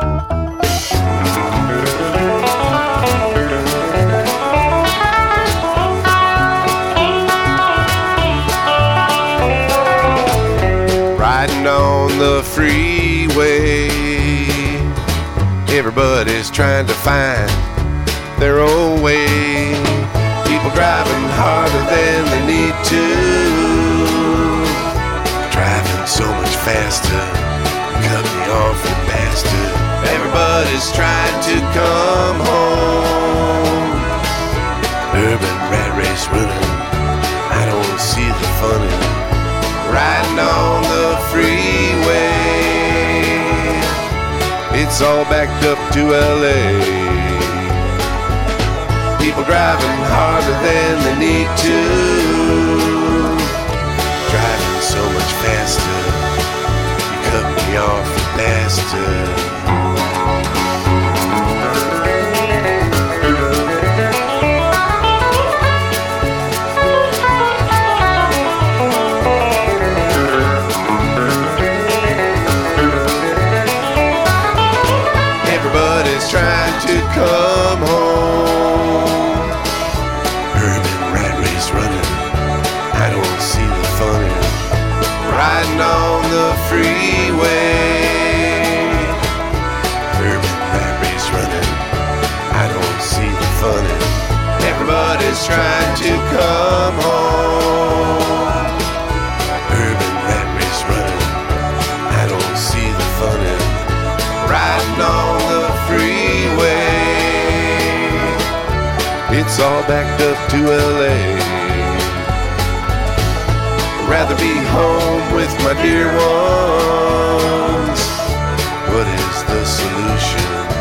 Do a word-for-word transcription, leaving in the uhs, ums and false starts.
Riding on the freeway, everybody's trying to find their own way. People driving harder than they need to, driving so much faster, cut me off, you bastard. Everybody's trying to come home. Urban rat race running, I don't see the fun in it. Riding on the freeway, it's all backed up to L A. People driving harder than they need to, driving so much faster, you cut me off, you bastard. Trying to come home. Urban rat race running, I don't see the fun in it. Riding on the freeway. Urban rat race running, I don't see the fun in it. Everybody's trying to come home. Urban rat race running, I don't see the fun in it. Riding on the freeway, it's all backed up to L A. Rather be home with my dear ones. What is the solution?